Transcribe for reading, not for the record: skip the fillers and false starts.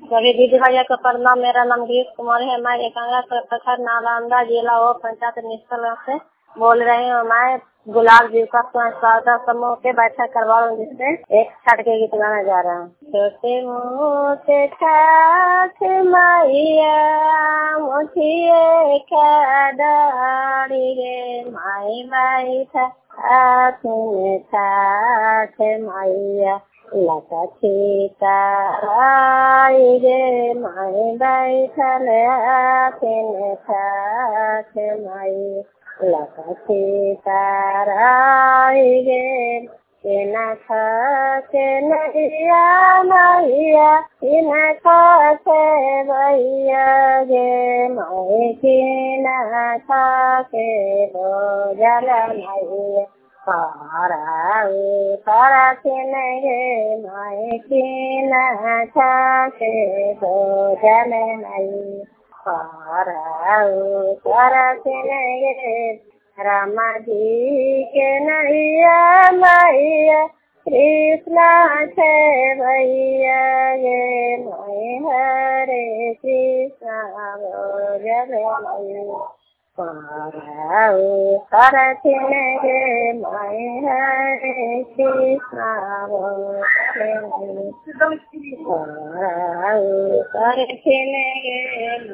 सभी दीदी भैया को प्रणाम। मेरा नाम गिरीश कुमार है। मैं एकांगा प्रखंड नालंदा जिला और पंचायत निष्ठा से बोल रही हूँ। मैं गुलाब जी का स्वागत समूह के बैठक करवा रहा हूँ, जिससे एक छठ के गीत गाना जा रहा हूँ। छोटे मोटे छठ मैया मुझिए क्या डारी गे माई बैठा आखिन छठ मैया लखी ताराई गे माई बैठल आखिन छठ मैया लखी ताराई गे इना खाके नैया मैया इना खाके भैया गे माई किना खाके भोजन मैया पारा किन गे माई किना खाके भोजन मैया पारा किन गे रामा जी के नैया मैया कृष्णा छे भैया गे मैं हरे कृष्णा भोजन मैया करथिन गे मैं हरे कृष्णा भोजन करथिन गे